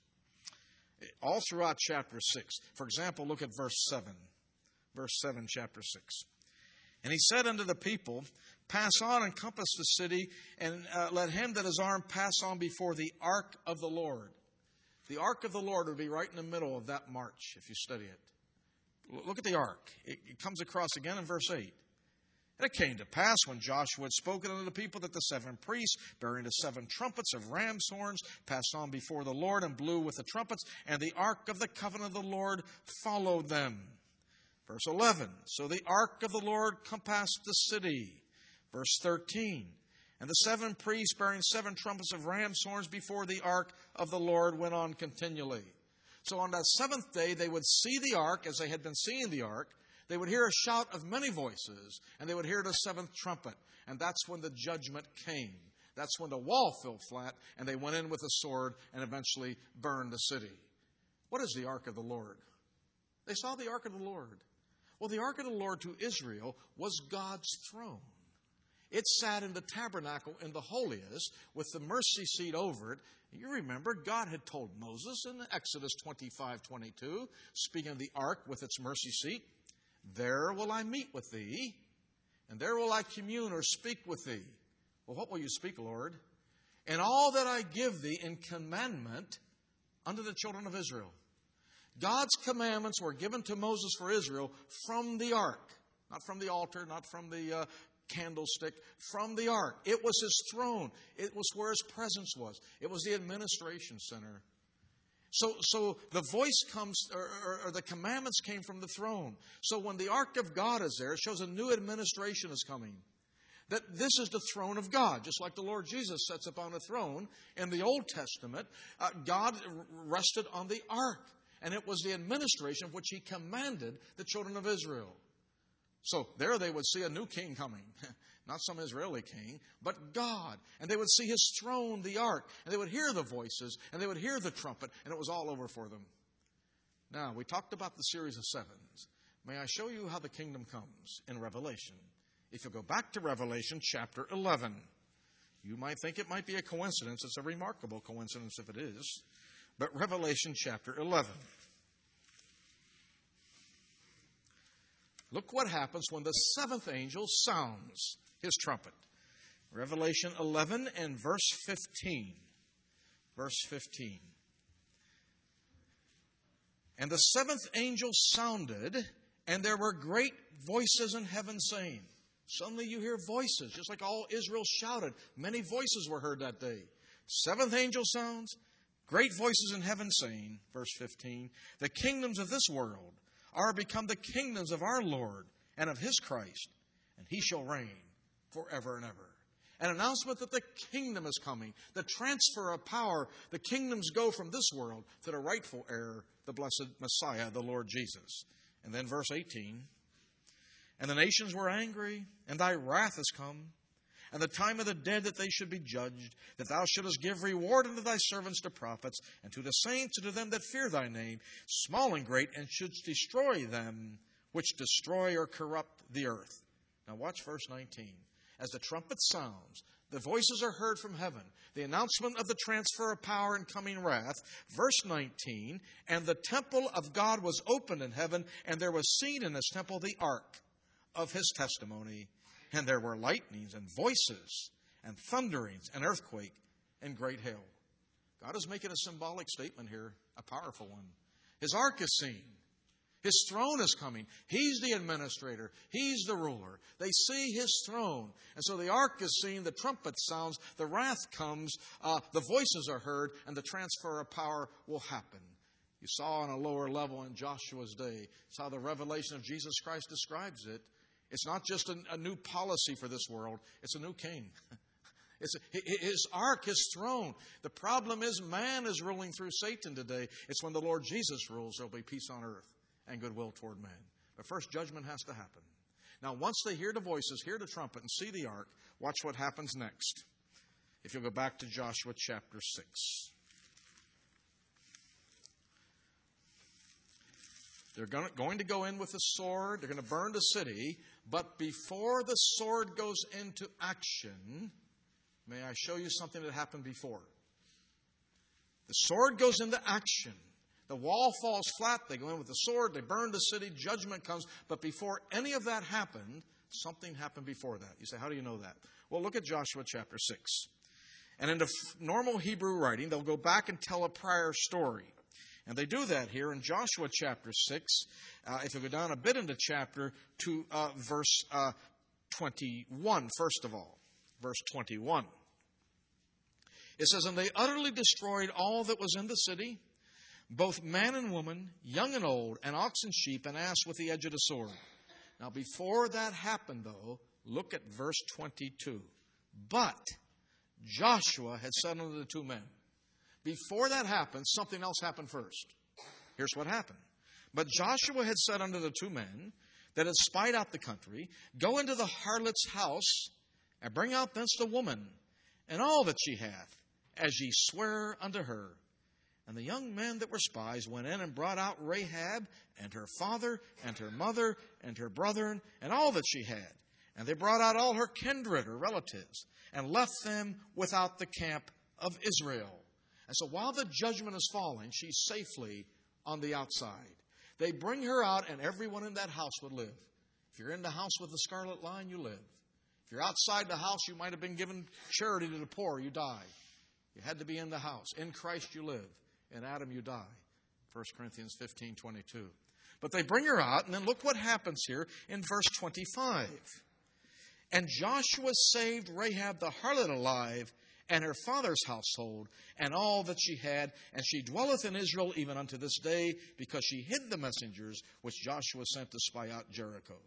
All throughout chapter six. For example, look at verse seven. Verse seven, chapter six. And he said unto the people, Pass on and compass the city, and uh, let him that is armed pass on before the ark of the Lord. The ark of the Lord would be right in the middle of that march, if you study it. Look at the ark. It, it comes across again in verse eight. And it came to pass, when Joshua had spoken unto the people, that the seven priests, bearing the seven trumpets of ram's horns, passed on before the Lord, and blew with the trumpets, and the ark of the covenant of the Lord followed them. Verse eleven, so the ark of the Lord compassed the city. Verse thirteen, and the seven priests bearing seven trumpets of ram's horns before the ark of the Lord went on continually. So on that seventh day they would see the ark as they had been seeing the ark. They would hear a shout of many voices, and they would hear the seventh trumpet. And that's when the judgment came. That's when the wall fell flat, and they went in with a sword and eventually burned the city. What is the ark of the Lord? They saw the ark of the Lord. Well, the ark of the Lord to Israel was God's throne. It sat in the tabernacle in the holiest with the mercy seat over it. You remember, God had told Moses in Exodus twenty-five twenty-two, speaking of the ark with its mercy seat, There will I meet with thee, and there will I commune or speak with thee. Well, what will you speak, Lord? And all that I give thee in commandment unto the children of Israel. God's commandments were given to Moses for Israel from the ark. Not from the altar, not from the uh, candlestick, from the ark. It was his throne. It was where his presence was. It was the administration center. So, so the voice comes, or, or, or the commandments came from the throne. So when the ark of God is there, it shows a new administration is coming. That this is the throne of God, just like the Lord Jesus sits upon a throne. In the Old Testament, uh, God rested on the ark, and it was the administration of which He commanded the children of Israel. So there they would see a new king coming, not some Israeli king, but God. And they would see His throne, the ark, and they would hear the voices, and they would hear the trumpet, and it was all over for them. Now, we talked about the series of sevens. May I show you how the kingdom comes in Revelation? If you go back to Revelation chapter eleven, you might think it might be a coincidence. It's a remarkable coincidence if it is. But Revelation chapter eleven. Look what happens when the seventh angel sounds his trumpet. Revelation eleven and verse fifteen. Verse fifteen. And the seventh angel sounded, and there were great voices in heaven saying. Suddenly you hear voices, just like all Israel shouted. Many voices were heard that day. Seventh angel sounds, great voices in heaven saying, verse fifteen, the kingdoms of this world are become the kingdoms of our Lord and of His Christ, and He shall reign forever and ever. An announcement that the kingdom is coming, the transfer of power. The kingdoms go from this world to the rightful heir, the blessed Messiah, the Lord Jesus. And then verse eighteen, and the nations were angry, and thy wrath is come, and the time of the dead that they should be judged, that thou shouldest give reward unto thy servants the prophets, and to the saints and to them that fear thy name, small and great, and shouldst destroy them which destroy or corrupt the earth. Now watch verse nineteen. As the trumpet sounds, the voices are heard from heaven. The announcement of the transfer of power and coming wrath. Verse nineteen, and the temple of God was opened in heaven, and there was seen in this temple the ark of His testimony. And there were lightnings and voices and thunderings and earthquake and great hail. God is making a symbolic statement here, a powerful one. His ark is seen. His throne is coming. He's the administrator. He's the ruler. They see His throne. And so the ark is seen, the trumpet sounds, the wrath comes, uh, the voices are heard, and the transfer of power will happen. You saw on a lower level in Joshua's day. It's how the revelation of Jesus Christ describes it. It's not just a, a new policy for this world. It's a new king. It's a, his ark, His throne. The problem is man is ruling through Satan today. It's when the Lord Jesus rules, there will be peace on earth and goodwill toward man. But first, judgment has to happen. Now, once they hear the voices, hear the trumpet, and see the ark, watch what happens next. If you'll go back to Joshua chapter six. They're going to go in with a sword. They're going to burn the city. But before the sword goes into action, may I show you something that happened before? The sword goes into action. The wall falls flat. They go in with the sword. They burn the city. Judgment comes. But before any of that happened, something happened before that. You say, how do you know that? Well, look at Joshua chapter six. And in the normal Hebrew writing, they'll go back and tell a prior story. And they do that here in Joshua chapter six. Uh, if you go down a bit into chapter to uh, verse uh, twenty-one, first of all. Verse twenty-one. It says, and they utterly destroyed all that was in the city, both man and woman, young and old, and ox and sheep, and ass with the edge of the sword. Now before that happened, though, look at verse twenty-two. But Joshua had said unto the two men. Before that happened, something else happened first. Here's what happened. But Joshua had said unto the two men that had spied out the country, go into the harlot's house, and bring out thence the woman, and all that she hath, as ye swear unto her. And the young men that were spies went in and brought out Rahab, and her father, and her mother, and her brethren, and all that she had. And they brought out all her kindred, her relatives, and left them without the camp of Israel. And so while the judgment is falling, she's safely on the outside. They bring her out, and everyone in that house would live. If you're in the house with the scarlet line, you live. If you're outside the house, you might have been given charity to the poor, you die. You had to be in the house. In Christ you live. In Adam you die. First Corinthians fifteen twenty-two. But they bring her out, and then look what happens here in verse twenty-five. And Joshua saved Rahab the harlot alive, and her father's household, and all that she had, and she dwelleth in Israel even unto this day, because she hid the messengers which Joshua sent to spy out Jericho.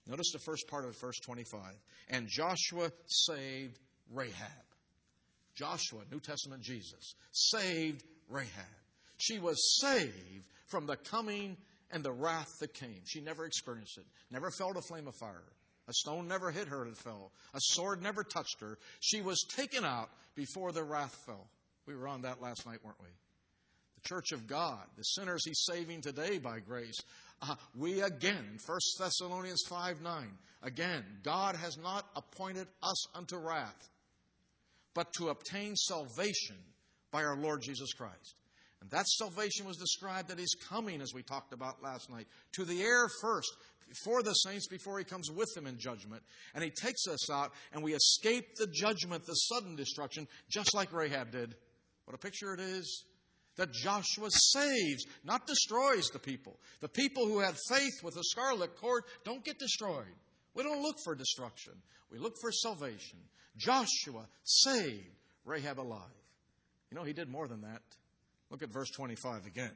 Notice the first part of verse twenty-five. And Joshua saved Rahab. Joshua, New Testament Jesus, saved Rahab. She was saved from the coming and the wrath that came. She never experienced it, never felt a flame of fire. A stone never hit her and fell. A sword never touched her. She was taken out before the wrath fell. We were on that last night, weren't we? The church of God, the sinners He's saving today by grace. Uh, we again, First Thessalonians five nine, again, God has not appointed us unto wrath, but to obtain salvation by our Lord Jesus Christ. And that salvation was described that He's coming, as we talked about last night, to the air first, for the saints, before He comes with them in judgment. And He takes us out, and we escape the judgment, the sudden destruction, just like Rahab did. What a picture it is. That Joshua saves, not destroys the people. The people who had faith with the scarlet cord don't get destroyed. We don't look for destruction. We look for salvation. Joshua saved Rahab alive. You know, he did more than that. Look at verse twenty-five again.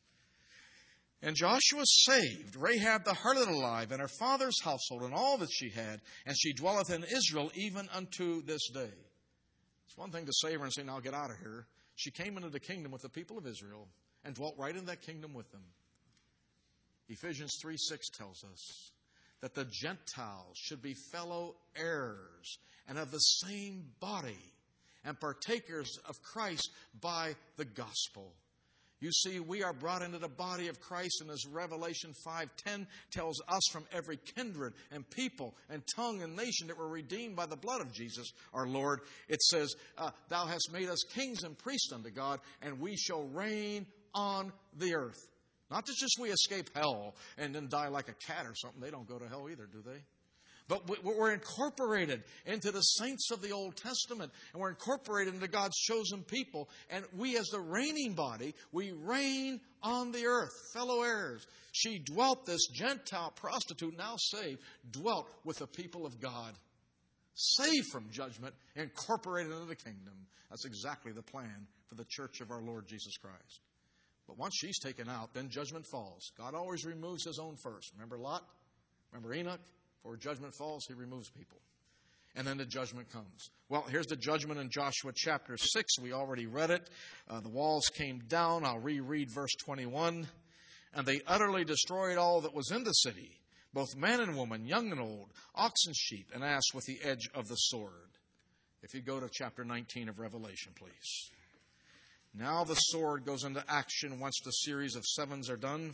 And Joshua saved Rahab the harlot alive, and her father's household, and all that she had, and she dwelleth in Israel even unto this day. It's one thing to save her and say, now get out of here. She came into the kingdom with the people of Israel and dwelt right in that kingdom with them. Ephesians three six tells us that the Gentiles should be fellow heirs and of the same body and partakers of Christ by the gospel. You see, we are brought into the body of Christ, and as Revelation five ten tells us, from every kindred and people and tongue and nation that were redeemed by the blood of Jesus our Lord, it says, uh, Thou hast made us kings and priests unto God, and we shall reign on the earth. Not that just we escape hell and then die like a cat or something. They don't go to hell either, do they? But we're incorporated into the saints of the Old Testament, and we're incorporated into God's chosen people. And we, as the reigning body, we reign on the earth, fellow heirs. She dwelt, this Gentile prostitute, now saved, dwelt with the people of God. Saved from judgment, incorporated into the kingdom. That's exactly the plan for the church of our Lord Jesus Christ. But once she's taken out, then judgment falls. God always removes His own first. Remember Lot? Remember Enoch? Before judgment falls, He removes people. And then the judgment comes. Well, here's the judgment in Joshua chapter six. We already read it. Uh, the walls came down. I'll reread verse twenty-one. And they utterly destroyed all that was in the city, both man and woman, young and old, ox and sheep, and ass with the edge of the sword. If you go to chapter nineteen of Revelation, please. Now the sword goes into action once the series of sevens are done.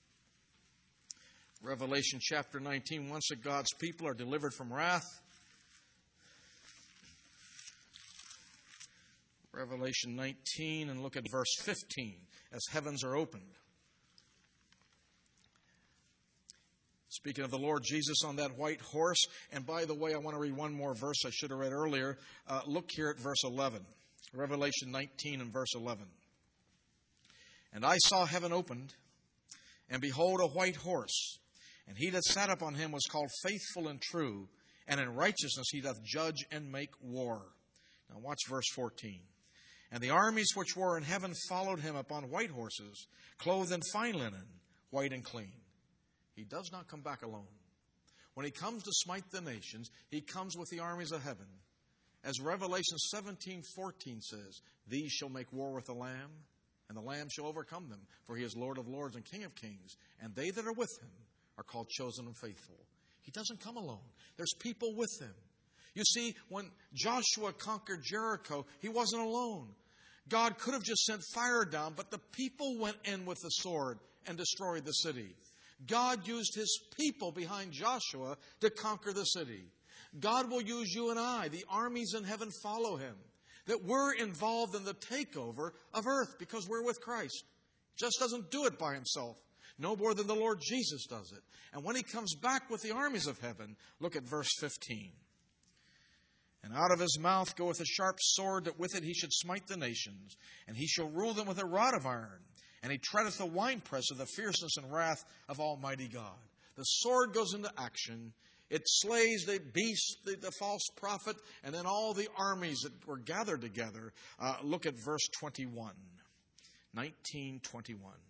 Revelation chapter nineteen, once that God's people are delivered from wrath. Revelation nineteen, and look at verse fifteen, as heavens are opened. Speaking of the Lord Jesus on that white horse, and by the way, I want to read one more verse I should have read earlier. Uh, look here at verse eleven. Revelation nineteen and verse eleven. And I saw heaven opened, and behold, a white horse. And he that sat upon him was called Faithful and True, and in righteousness he doth judge and make war. Now watch verse fourteen. And the armies which were in heaven followed him upon white horses, clothed in fine linen, white and clean. He does not come back alone. When He comes to smite the nations, He comes with the armies of heaven. As Revelation seventeen fourteen says, These shall make war with the Lamb, and the Lamb shall overcome them, for He is Lord of lords and King of kings, and they that are with Him are called chosen and faithful. He doesn't come alone. There's people with Him. You see, when Joshua conquered Jericho, he wasn't alone. God could have just sent fire down, but the people went in with the sword and destroyed the city. God used His people behind Joshua to conquer the city. God will use you and I. The armies in heaven follow Him. That we're involved in the takeover of earth because we're with Christ. He just doesn't do it by Himself. No more than the Lord Jesus does it. And when He comes back with the armies of heaven, look at verse fifteen. And out of His mouth goeth a sharp sword, that with it He should smite the nations. And He shall rule them with a rod of iron. And He treadeth the winepress of the fierceness and wrath of Almighty God. The sword goes into action. It slays the beast, the, the false prophet, and then all the armies that were gathered together. Uh, look at verse twenty-one. nineteen twenty-one.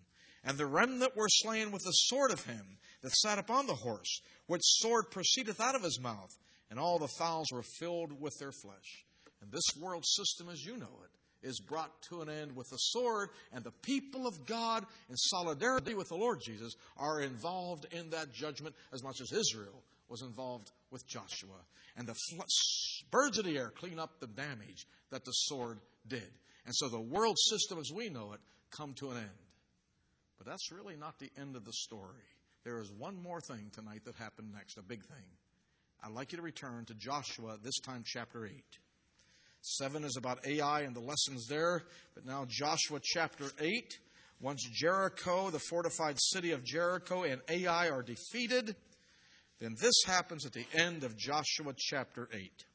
And the remnant were slain with the sword of him that sat upon the horse, which sword proceedeth out of his mouth, and all the fowls were filled with their flesh. And this world system, as you know it, is brought to an end with the sword, and the people of God, in solidarity with the Lord Jesus, are involved in that judgment as much as Israel was involved with Joshua. And the fl- birds of the air clean up the damage that the sword did. And so the world system as we know it come to an end. But that's really not the end of the story. There is one more thing tonight that happened next, a big thing. I'd like you to return to Joshua, this time chapter eight. Seven is about Ai and the lessons there, but now Joshua chapter eight. Once Jericho, the fortified city of Jericho, and Ai are defeated, then this happens at the end of Joshua chapter eight.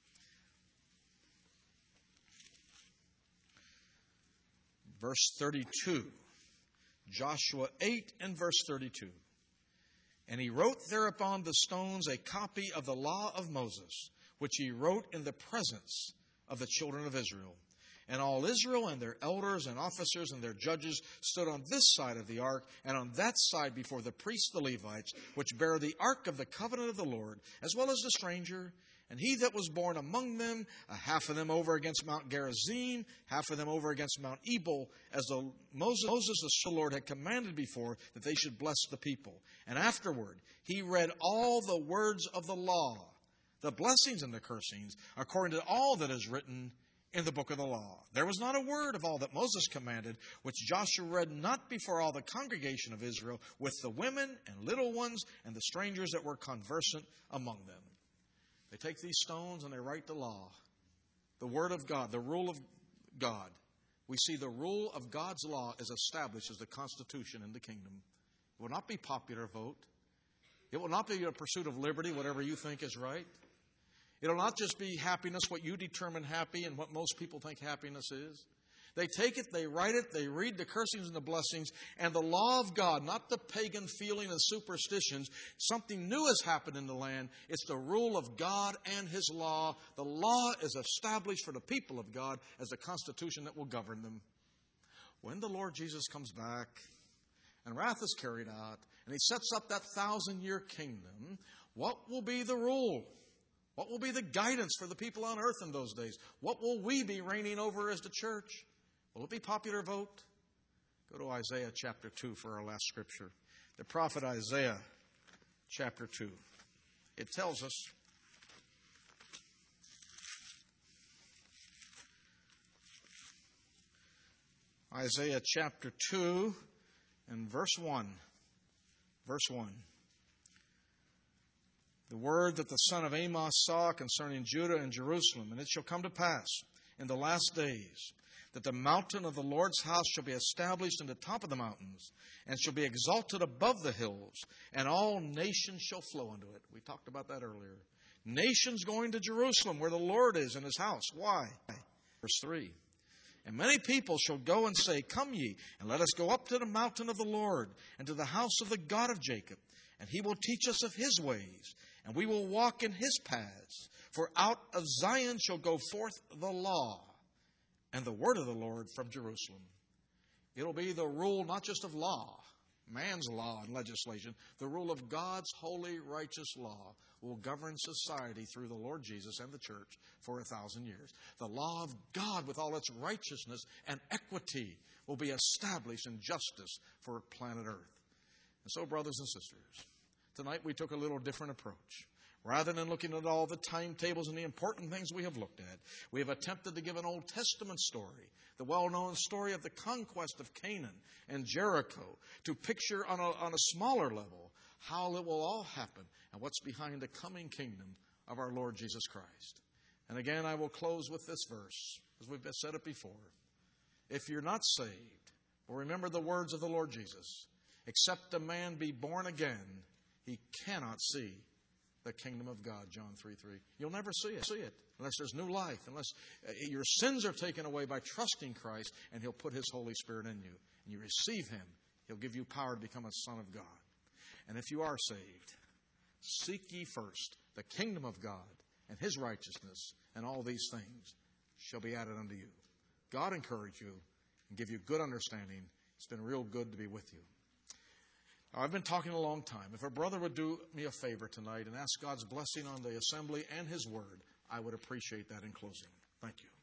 Verse thirty-two. Joshua eight and verse thirty-two. And he wrote thereupon the stones a copy of the law of Moses, which he wrote in the presence of the children of Israel. And all Israel and their elders and officers and their judges stood on this side of the ark, and on that side before the priests the Levites, which bear the ark of the covenant of the Lord, as well as the stranger. And he that was born among them, uh, half of them over against Mount Gerizim, half of them over against Mount Ebal, as the Moses, Moses the Lord had commanded before, that they should bless the people. And afterward he read all the words of the law, the blessings and the cursings, according to all that is written in the book of the law. There was not a word of all that Moses commanded, which Joshua read not before all the congregation of Israel, with the women and little ones and the strangers that were conversant among them. They take these stones and they write the law, the word of God, the rule of God. We see the rule of God's law is established as the Constitution in the kingdom. It will not be popular vote. It will not be a pursuit of liberty, whatever you think is right. It will not just be happiness, what you determine happy and what most people think happiness is. They take it, they write it, they read the cursings and the blessings, and the law of God, not the pagan feeling and superstitions. Something new has happened in the land. It's the rule of God and His law. The law is established for the people of God as a constitution that will govern them. When the Lord Jesus comes back and wrath is carried out, and He sets up that thousand-year kingdom, what will be the rule? What will be the guidance for the people on earth in those days? What will we be reigning over as the church? Will it be popular vote? Go to Isaiah chapter two for our last scripture. The prophet Isaiah chapter two. It tells us, Isaiah chapter two and verse one. Verse one. The word that the son of Amos saw concerning Judah and Jerusalem. And it shall come to pass in the last days that the mountain of the Lord's house shall be established in the top of the mountains, and shall be exalted above the hills, and all nations shall flow unto it. We talked about that earlier. Nations going to Jerusalem, where the Lord is in His house. Why? Verse three. And many people shall go and say, Come ye, and let us go up to the mountain of the Lord, and to the house of the God of Jacob, and He will teach us of His ways, and we will walk in His paths. For out of Zion shall go forth the law, and the word of the Lord from Jerusalem. It'll be the rule not just of law, man's law and legislation. The rule of God's holy, righteous law will govern society through the Lord Jesus and the church for a thousand years. The law of God with all its righteousness and equity will be established in justice for planet Earth. And so, brothers and sisters, tonight we took a little different approach. Rather than looking at all the timetables and the important things we have looked at, we have attempted to give an Old Testament story, the well-known story of the conquest of Canaan and Jericho, to picture on a, on a smaller level how it will all happen and what's behind the coming kingdom of our Lord Jesus Christ. And again, I will close with this verse, as we've said it before. If you're not saved, well, remember the words of the Lord Jesus. Except a man be born again, he cannot see the kingdom of God, John three three. You'll never see it, see it unless there's new life, unless your sins are taken away by trusting Christ, and He'll put His Holy Spirit in you. And you receive Him, He'll give you power to become a son of God. And if you are saved, seek ye first the kingdom of God and His righteousness, and all these things shall be added unto you. God encourage you and give you good understanding. It's been real good to be with you. Now, I've been talking a long time. If a brother would do me a favor tonight and ask God's blessing on the assembly and His Word, I would appreciate that in closing. Thank you.